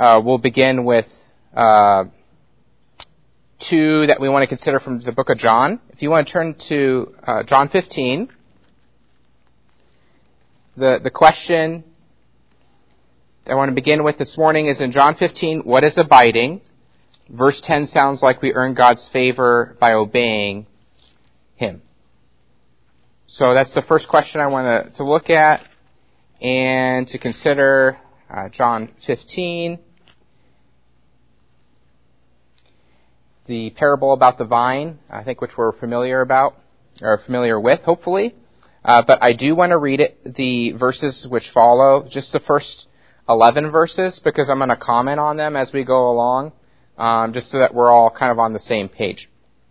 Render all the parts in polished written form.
we'll begin with two that we want to consider from the book of John. If you want to turn to John 15, the question I want to begin with this morning is in John 15, what is abiding? Verse 10 sounds like we earn God's favor by obeying Him. So that's the first question I want to look at and to consider. John 15, the parable about the vine, I think, which we're familiar with, hopefully. But I do want to read the verses which follow, just the first 11 verses, because I'm going to comment on them as we go along, just so that we're all kind of on the same page.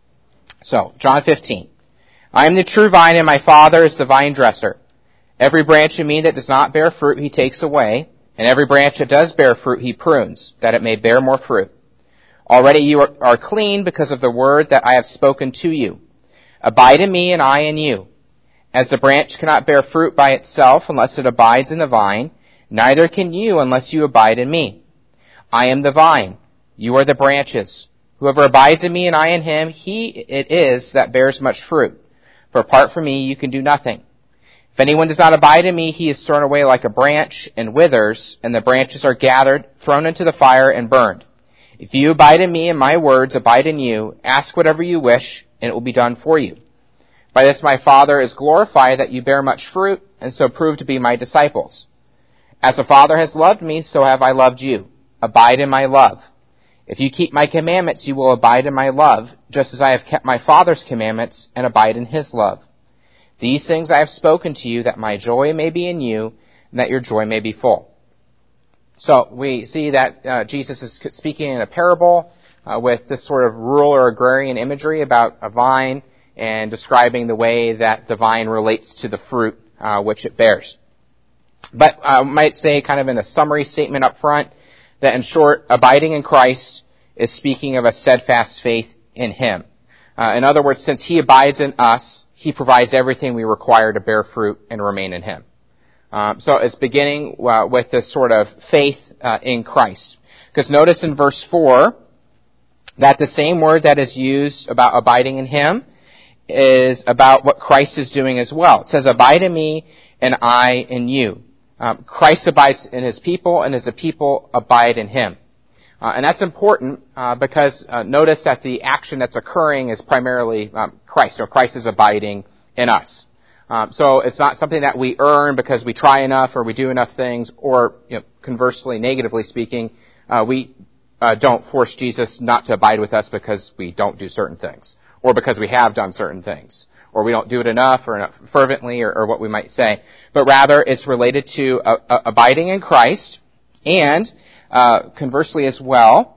So, John 15. I am the true vine, and my Father is the vine dresser. Every branch in me that does not bear fruit, He takes away, and every branch that does bear fruit, He prunes, that it may bear more fruit. Already you are clean because of the word that I have spoken to you. Abide in me, and I in you. As the branch cannot bear fruit by itself unless it abides in the vine, neither can you unless you abide in me. I am the vine. You are the branches. Whoever abides in me and I in him, he it is that bears much fruit. For apart from me, you can do nothing. If anyone does not abide in me, he is thrown away like a branch and withers, and the branches are gathered, thrown into the fire, and burned. If you abide in me and my words abide in you, ask whatever you wish, and it will be done for you. By this my Father is glorified, that you bear much fruit, and so prove to be my disciples. As the Father has loved me, so have I loved you. Abide in my love. If you keep my commandments, you will abide in my love, just as I have kept my Father's commandments and abide in his love. These things I have spoken to you, that my joy may be in you, and that your joy may be full. So we see that Jesus is speaking in a parable with this sort of rural or agrarian imagery about a vine and describing the way that the vine relates to the fruit which it bears. But I might say, kind of in a summary statement up front, that in short, abiding in Christ is speaking of a steadfast faith in Him. In other words, since He abides in us, He provides everything we require to bear fruit and remain in Him. So it's beginning with this sort of faith in Christ. Because notice in verse 4 that the same word that is used about abiding in Him is about what Christ is doing as well. It says, abide in me and I in you. Christ abides in His people, and as a people abide in Him. And that's important because notice that the action that's occurring is primarily Christ. So Christ is abiding in us. So it's not something that we earn because we try enough or we do enough things, or conversely, negatively speaking, we don't force Jesus not to abide with us because we don't do certain things, or because we have done certain things, or we don't do it enough or enough fervently, or what we might say. But rather, it's related to abiding in Christ, and conversely as well,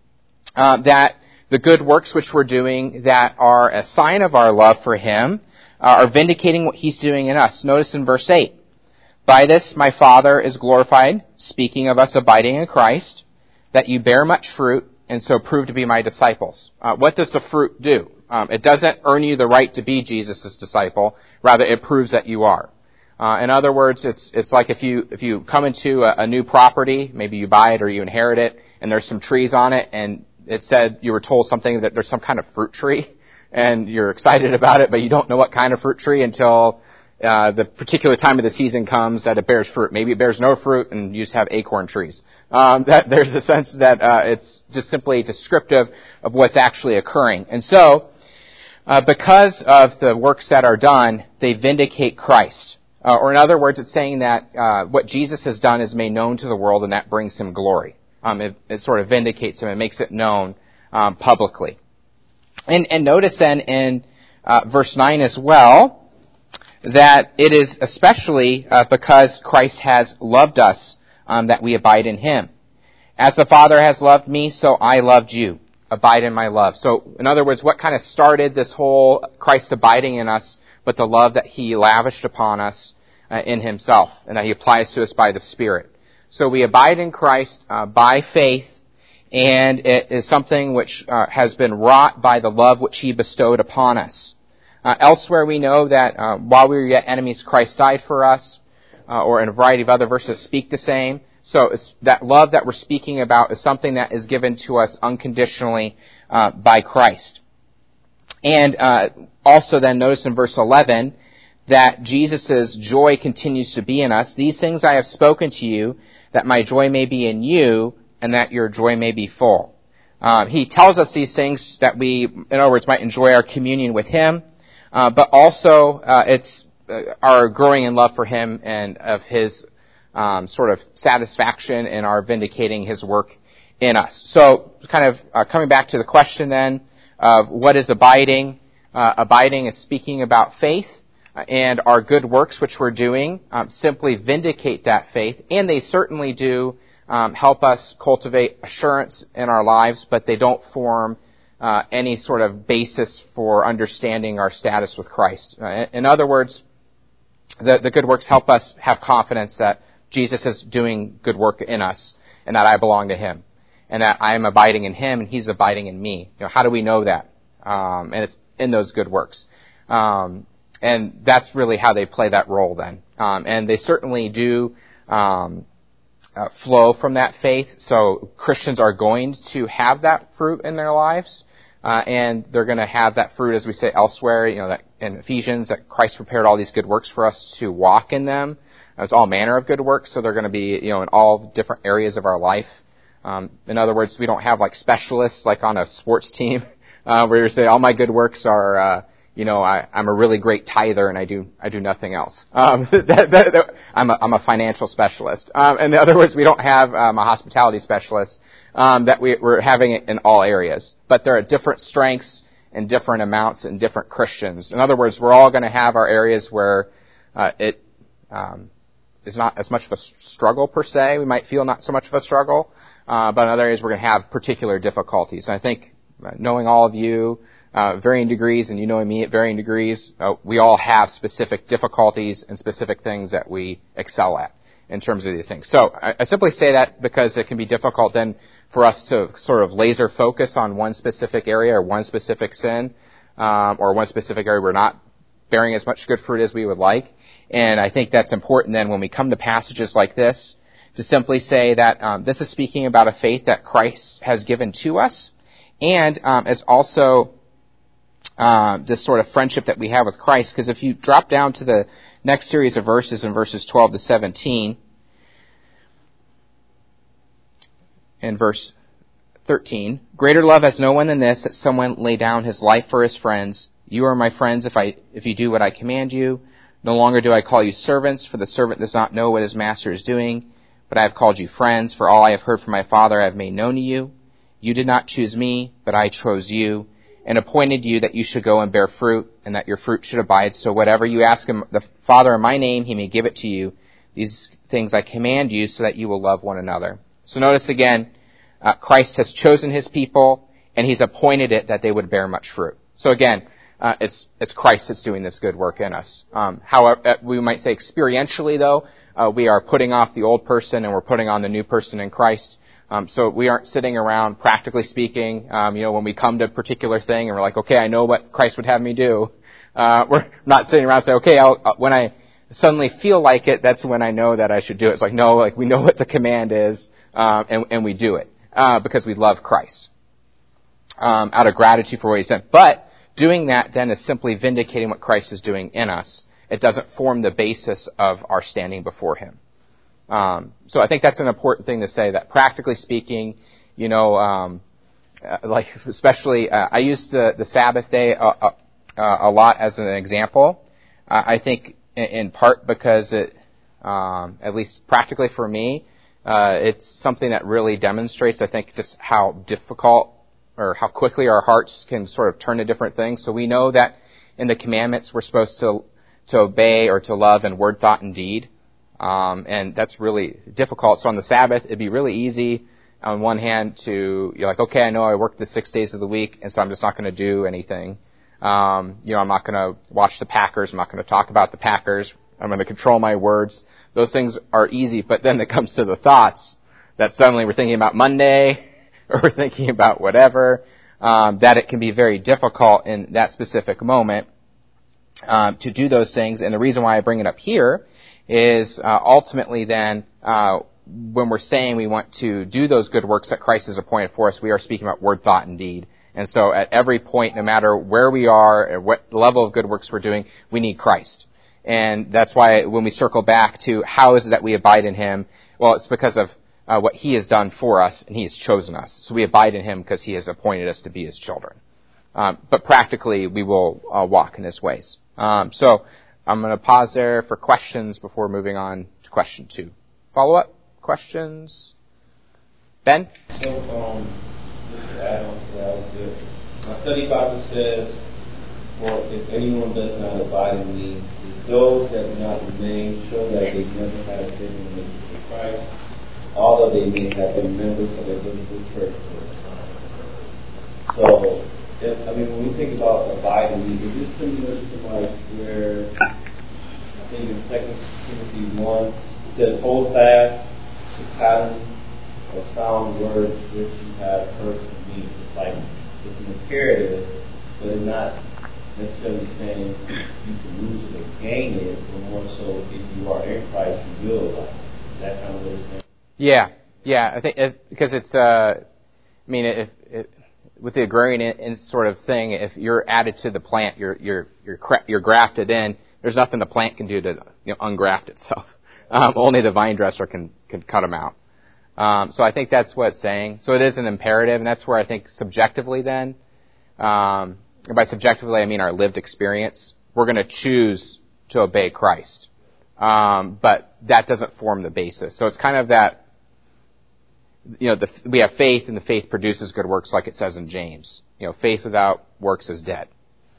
that the good works which we're doing that are a sign of our love for Him are vindicating what He's doing in us. Notice in verse 8, by this my Father is glorified, speaking of us abiding in Christ, that you bear much fruit, and so prove to be my disciples. What does the fruit do? It doesn't earn you the right to be Jesus' disciple. Rather, it proves that you are. In other words, it's like if you come into a new property, maybe you buy it or you inherit it, and there's some trees on it, and it said you were told something that there's some kind of fruit tree, and you're excited about it, but you don't know what kind of fruit tree until the particular time of the season comes that it bears fruit. Maybe it bears no fruit, and you just have acorn trees. That there's a sense that it's just simply descriptive of what's actually occurring. And so, because of the works that are done, they vindicate Christ. Or in other words, it's saying that what Jesus has done is made known to the world, and that brings Him glory. It sort of vindicates Him and makes it known publicly. And notice then in verse 9 as well, that it is especially because Christ has loved us that we abide in Him. As the Father has loved me, so I loved you. Abide in my love. So, in other words, what kind of started this whole Christ abiding in us, but the love that He lavished upon us in Himself, and that He applies to us by the Spirit. So we abide in Christ by faith, and it is something which has been wrought by the love which He bestowed upon us. Elsewhere we know that while we were yet enemies, Christ died for us, or in a variety of other verses speak the same. So that love that we're speaking about is something that is given to us unconditionally by Christ. And also then notice in verse 11 that Jesus' joy continues to be in us. These things I have spoken to you, that my joy may be in you, and that your joy may be full. He tells us these things that we, in other words, might enjoy our communion with Him, but also it's our growing in love for Him and of His sort of satisfaction in our vindicating His work in us. So kind of coming back to the question then of what is abiding. Abiding is speaking about faith, and our good works which we're doing simply vindicate that faith, and they certainly do help us cultivate assurance in our lives, but they don't form any sort of basis for understanding our status with Christ. In other words, the good works help us have confidence that Jesus is doing good work in us, and that I belong to Him, and that I am abiding in Him, and He's abiding in me. How do we know that? And it's in those good works. And that's really how they play that role then. And they certainly do flow from that faith. So Christians are going to have that fruit in their lives, and they're going to have that fruit, as we say elsewhere, that in Ephesians, that Christ prepared all these good works for us to walk in them. It's all manner of good works, so they're going to be, in all different areas of our life. In other words, we don't have like specialists like on a sports team, where you say all my good works are, I'm a really great tither and I do nothing else. I'm a financial specialist. In other words, we don't have a hospitality specialist that we're having it in all areas, but there are different strengths and different amounts in different Christians. In other words, we're all going to have our areas where it is not as much of a struggle per se. We might feel not so much of a struggle, but in other areas we're going to have particular difficulties. And I think knowing all of you, varying degrees, and you knowing me at varying degrees, we all have specific difficulties and specific things that we excel at in terms of these things. So I simply say that because it can be difficult then for us to sort of laser focus on one specific area or one specific sin, or one specific area we're not bearing as much good fruit as we would like. And I think that's important then when we come to passages like this to simply say that this is speaking about a faith that Christ has given to us, and it's also this sort of friendship that we have with Christ. Because if you drop down to the next series of verses in verses 12 to 17, in verse 13, greater love has no one than this, that someone lay down his life for his friends. You are my friends if you do what I command you. No longer do I call you servants, for the servant does not know what his master is doing, but I have called you friends, for all I have heard from my Father I have made known to you. You did not choose me, but I chose you, and appointed you that you should go and bear fruit, and that your fruit should abide. So whatever you ask him, the Father in my name, He may give it to you. These things I command you, so that you will love one another. So notice again, Christ has chosen His people, and He's appointed it that they would bear much fruit. So again, it's Christ that's doing this good work in us. However, we might say experientially though, we are putting off the old person and we're putting on the new person in Christ. So we aren't sitting around, practically speaking, when we come to a particular thing and we're like, okay, I know what Christ would have me do. We're not sitting around saying, okay, when I suddenly feel like it, that's when I know that I should do it. It's like, no, like we know what the command is, and we do it, because we love Christ, out of gratitude for what He's done. But doing that then is simply vindicating what Christ is doing in us. It doesn't form the basis of our standing before Him. So I think that's an important thing to say, that practically speaking, like especially, I use the Sabbath day a lot as an example. I think in part because it, at least practically for me, it's something that really demonstrates, I think, just how difficult or how quickly our hearts can sort of turn to different things. So we know that in the commandments we're supposed to obey or to love in word, thought, and deed. And that's really difficult. So on the Sabbath, it'd be really easy on one hand you're like, okay, I know I work the 6 days of the week, and so I'm just not going to do anything. I'm not going to watch the Packers. I'm not going to talk about the Packers. I'm going to control my words. Those things are easy, but then it comes to the thoughts that suddenly we're thinking about Monday or we're thinking about whatever, that it can be very difficult in that specific moment to do those things. And the reason why I bring it up here is ultimately then when we're saying we want to do those good works that Christ has appointed for us, we are speaking about word, thought, and deed. And so at every point, no matter where we are or what level of good works we're doing, we need Christ. And that's why when we circle back to how is it that we abide in Him, well, it's because of what He has done for us, and He has chosen us. So we abide in Him because He has appointed us to be His children. But practically, we will walk in His ways. So I'm going to pause there for questions before moving on to question 2. Follow-up questions? Ben? So, just to add on to that, my study Bible says, well, if anyone does not abide in me, it's those that do not remain show that they never had a genuine relationship with Christ, although they may have been members of a biblical church for a time. So, when we think about abiding, is this similar to like where I think in 2 Timothy 1 it says, hold fast the pattern of sound words which you have heard from me. It's like it's an imperative, but it's not necessarily saying you can lose it or gain it, but more so if you are in Christ, you will abide. Is that kind of what it's saying? Yeah. I think because it's with the agrarian sort of thing, if you're added to the plant, you're grafted in. There's nothing the plant can do to ungraft itself. Only the vine dresser can cut them out. So I think that's what it's saying. So it is an imperative, and that's where I think subjectively then, and by subjectively I mean our lived experience, we're going to choose to obey Christ. But that doesn't form the basis. So it's kind of that, we have faith, and the faith produces good works, like it says in James. Faith without works is dead.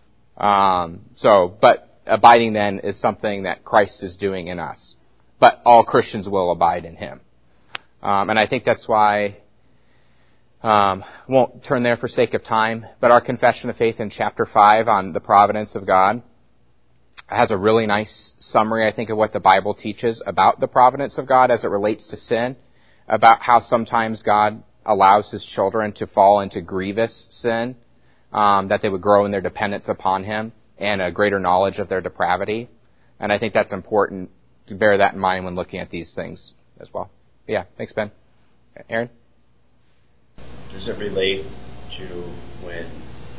But abiding then is something that Christ is doing in us. But all Christians will abide in Him. And I think that's why, won't turn there for sake of time, but our confession of faith in chapter 5 on the providence of God has a really nice summary, I think, of what the Bible teaches about the providence of God as it relates to sin, about how sometimes God allows His children to fall into grievous sin, that they would grow in their dependence upon Him and a greater knowledge of their depravity. And I think that's important to bear that in mind when looking at these things as well. Yeah, thanks, Ben. Aaron? Does it relate to when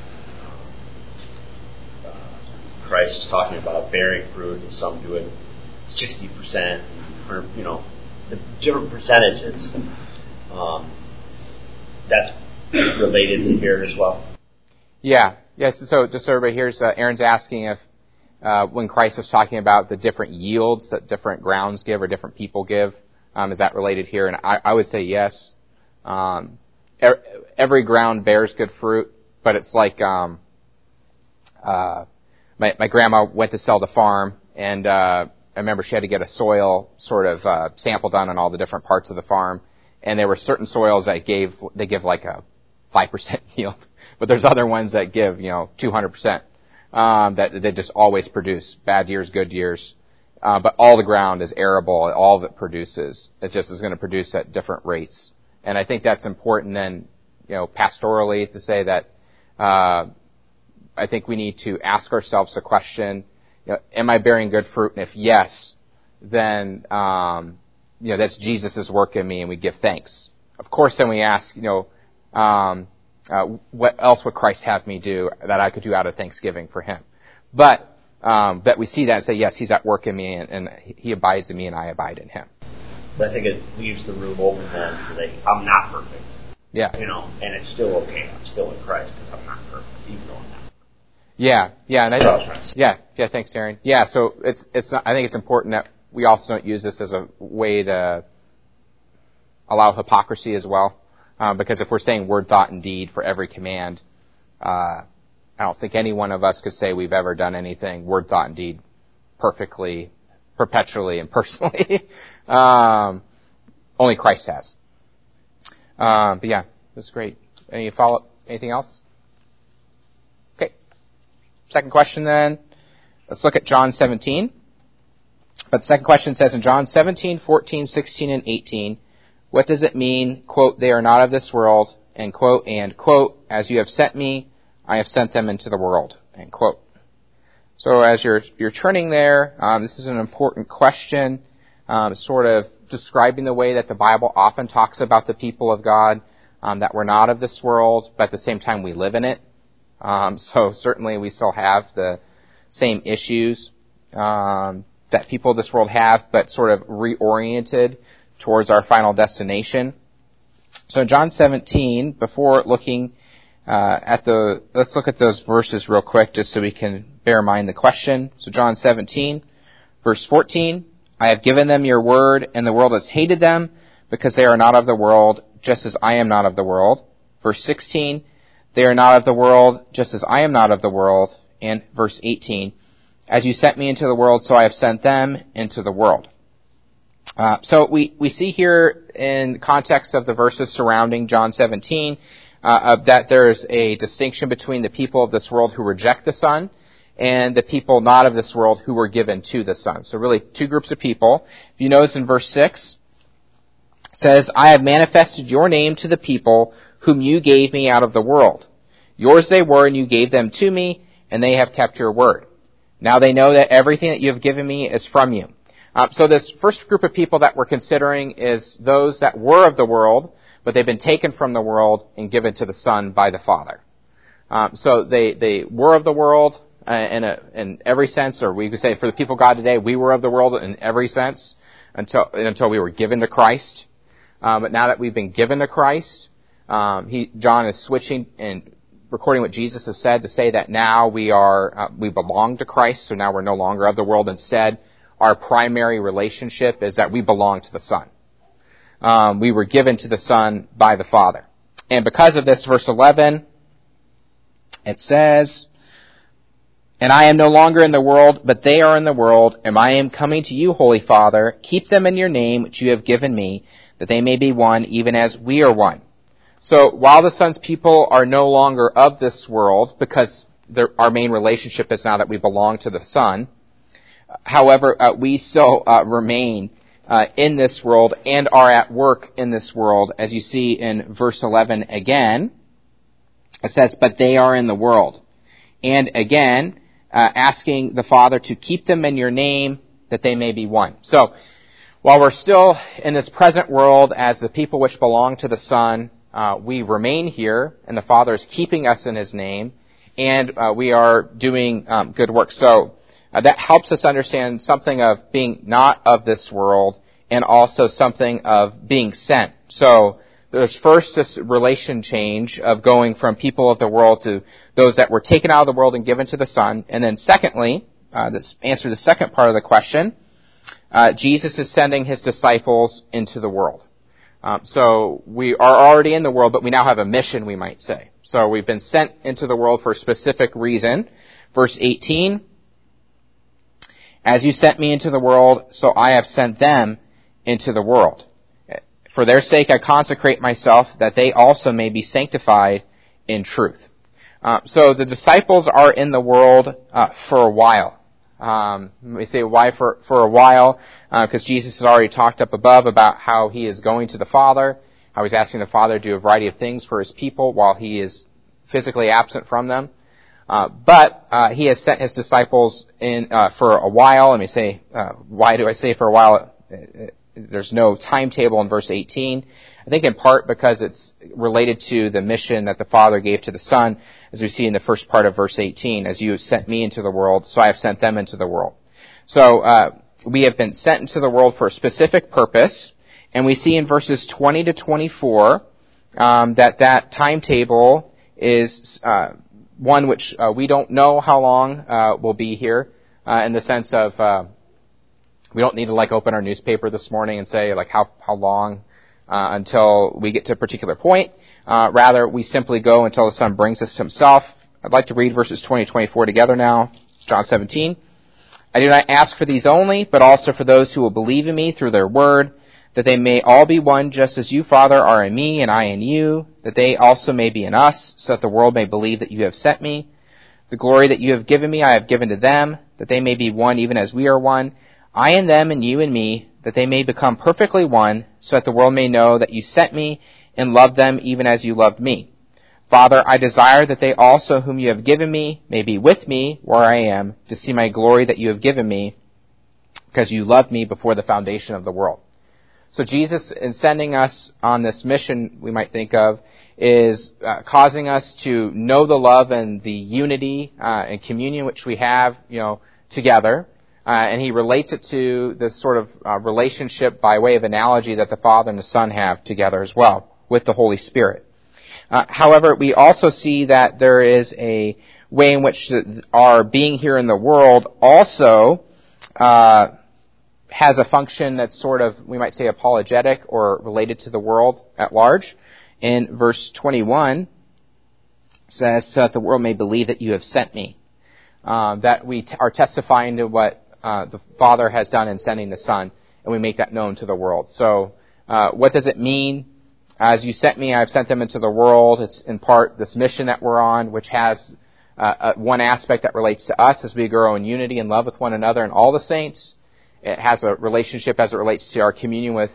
Christ is talking about bearing fruit, and some do it 60%, or, the different percentages? That's related to here as well. Yeah. Yes. So just so everybody hears, Aaron's asking if when Christ was talking about the different yields that different grounds give or different people give, is that related here? And I would say yes. Every ground bears good fruit, but it's like my grandma went to sell the farm, and I remember she had to get a soil sort of sample done on all the different parts of the farm, and there were certain soils that they give like a 5% yield, but there's other ones that give 200%. That they just always produce bad years, good years. But all the ground is arable. All of it produces. It just is going to produce at different rates. And I think that's important then, pastorally to say that, I think we need to ask ourselves the question, am I bearing good fruit? And if yes, then, that's Jesus' work in me, and we give thanks. Of course, then we ask, what else would Christ have me do that I could do out of thanksgiving for Him? But that we see that and say, yes, He's at work in me, and He abides in me, and I abide in Him. But I think it leaves the room open then to say, I'm not perfect. Yeah. And it's still okay. I'm still in Christ because I'm not perfect, even though I'm not. Yeah. And thanks, Aaron. Yeah. So it's not, I think it's important that we also don't use this as a way to allow hypocrisy as well. Because if we're saying word, thought, and deed for every command, I don't think any one of us could say we've ever done anything, word, thought, and deed, perfectly, perpetually, and personally. Only Christ has. But yeah, that's great. Any follow-up? Anything else? Okay. Second question then. Let's look at John 17. But the second question says in John 17, 14, 16, and 18, what does it mean, quote, they are not of this world, end quote, and, quote, as you have sent me, I have sent them into the world, end quote. So as you're turning there, this is an important question. sort of describing the way that the Bible often talks about the people of God, that we're not of this world, but at the same time we live in it. So certainly we still have the same issues that people of this world have, but sort of reoriented towards our final destination. So in John 17, before looking let's look at those verses real quick just so we can bear in mind the question. So John 17, verse 14, I have given them your word, and the world has hated them because they are not of the world, just as I am not of the world. Verse 16, they are not of the world, just as I am not of the world. And verse 18, as you sent me into the world, so I have sent them into the world. So we see here in context of the verses surrounding John 17, that there is a distinction between the people of this world who reject the Son and the people not of this world who were given to the Son. So really two groups of people. If you notice in verse 6, it says, I have manifested your name to the people whom you gave me out of the world. Yours they were, and you gave them to me, and they have kept your word. Now they know that everything that you have given me is from you. So this first group of people that we're considering is those that were of the world, but they've been taken from the world and given to the Son by the Father. So they were of the world in every sense, or we could say for the people of God today, we were of the world in every sense until we were given to Christ. But now that we've been given to Christ, John is switching and recording what Jesus has said to say that now we belong to Christ, so now we're no longer of the world. Instead, our primary relationship is that we belong to the Son. We were given to the Son by the Father. And because of this, verse 11, it says, and I am no longer in the world, but they are in the world, and I am coming to you, Holy Father. Keep them in your name, which you have given me, that they may be one, even as we are one. So while the Son's people are no longer of this world, because our main relationship is now that we belong to the Son, however, we still remain in this world and are at work in this world. As you see in verse 11 again, it says, but they are in the world. And again, asking the Father to keep them in your name, that they may be one. So while we're still in this present world as the people which belong to the Son, we remain here, and the Father is keeping us in His name, and we are doing good work. So that helps us understand something of being not of this world, and also something of being sent. So there's first this relation change of going from people of the world to those that were taken out of the world and given to the Son. And then secondly, this answer the second part of the question, Jesus is sending His disciples into the world. So we are already in the world, but we now have a mission, we might say. So we've been sent into the world for a specific reason. Verse 18, as you sent me into the world, so I have sent them into the world. For their sake I consecrate myself, that they also may be sanctified in truth. So the disciples are in the world for a while. We say why for a while, because Jesus has already talked up above about how He is going to the Father, how He's asking the Father to do a variety of things for His people while He is physically absent from them. But He has sent His disciples in for a while. Let me say, why do I say for a while? There's no timetable in verse 18. I think in part because it's related to the mission that the Father gave to the Son, as we see in the first part of verse 18, as you have sent me into the world, so I have sent them into the world. So we have been sent into the world for a specific purpose, and we see in verses 20 to 24 that timetable is one which we don't know how long will be here, in the sense of we don't need to open our newspaper this morning and say how long until we get to a particular point. Rather, we simply go until the Son brings us to Himself. I'd like to read verses 20 to 24 together now. John 17. I do not ask for these only, but also for those who will believe in me through their word, that they may all be one, just as you, Father, are in me and I in you, that they also may be in us, so that the world may believe that you have sent me. The glory that you have given me I have given to them, that they may be one even as we are one. I in them and you in me, that they may become perfectly one, so that the world may know that you sent me and loved them even as you loved me. Father, I desire that they also whom you have given me may be with me where I am, to see my glory that you have given me, because you loved me before the foundation of the world. So Jesus, in sending us on this mission, we might think of, is causing us to know the love and the unity and communion which we have, together. And he relates it to this sort of relationship by way of analogy that the Father and the Son have together as well with the Holy Spirit. However, we also see that there is a way in which our being here in the world also has a function that's sort of, we might say, apologetic or related to the world at large. In verse 21, says, so that the world may believe that you have sent me. That we are testifying to what the Father has done in sending the Son, and we make that known to the world. So, what does it mean? As you sent me, I have sent them into the world. It's in part this mission that we're on, which has one aspect that relates to us as we grow in unity and love with one another and all the saints. It has a relationship as it relates to our communion with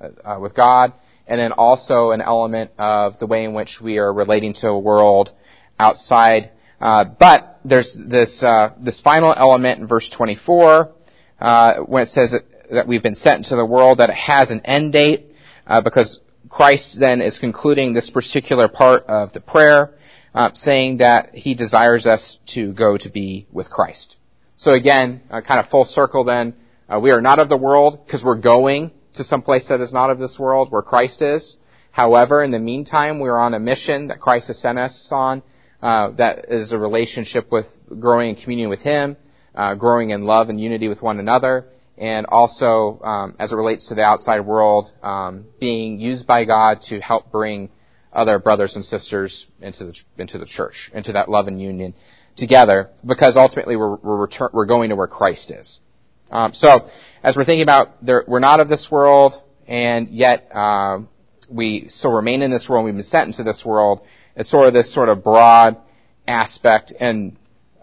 God, and then also an element of the way in which we are relating to a world outside. But there's this final element in verse 24 when it says that we've been sent into the world, that it has an end date, because Christ then is concluding this particular part of the prayer, saying that he desires us to go to be with Christ. So again, kind of full circle then, we are not of the world because we're going to some place that is not of this world, where Christ is. However, in the meantime, we are on a mission that Christ has sent us on, that is a relationship with growing in communion with him, growing in love and unity with one another, and also, as it relates to the outside world, being used by God to help bring other brothers and sisters into the church, into that love and union together, because ultimately we're going to where Christ is. So, as we're thinking about, we're not of this world, and yet we still remain in this world. We've been sent into this world. It's sort of this sort of broad aspect, and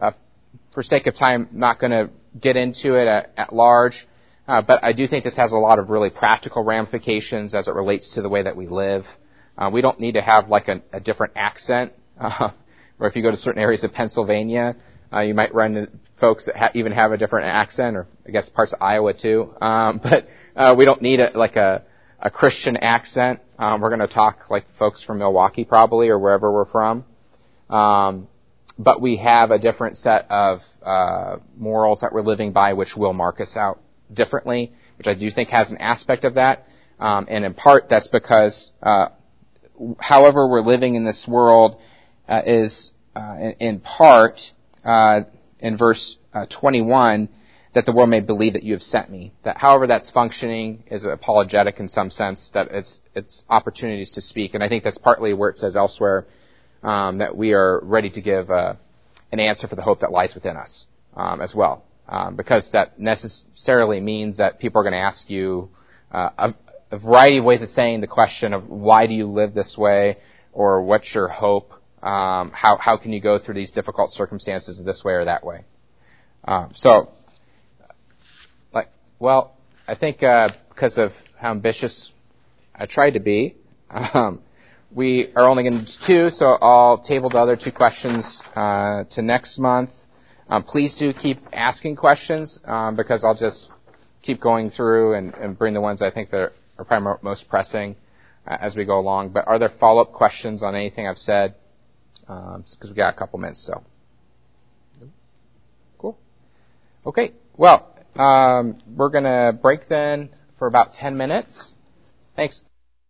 for sake of time, I'm not going to get into it at large, but I do think this has a lot of really practical ramifications as it relates to the way that we live. We don't need to have like a different accent, or if you go to certain areas of Pennsylvania, you might run into folks that even have a different accent, or I guess parts of Iowa too. But we don't need a Christian accent. We're going to talk like folks from Milwaukee probably, or wherever we're from. But we have a different set of morals that we're living by, which will mark us out differently, which I do think has an aspect of that. And in part, that's because however we're living in this world is in part in verse 21, that the world may believe that you have sent me. That however that's functioning is apologetic in some sense, that it's opportunities to speak. And I think that's partly where it says elsewhere that we are ready to give an answer for the hope that lies within us as well. Because that necessarily means that people are going to ask you a variety of ways of saying the question of why do you live this way, or what's your hope, how can you go through these difficult circumstances this way or that way. I think because of how ambitious I tried to be, we are only going to do 2, so I'll table the other 2 questions to next month. Please do keep asking questions, because I'll just keep going through and bring the ones I think that are probably most pressing as we go along. But are there follow-up questions on anything I've said? Because we got a couple minutes still. Cool. Okay. Well, we're going to break then for about 10 minutes. Thanks.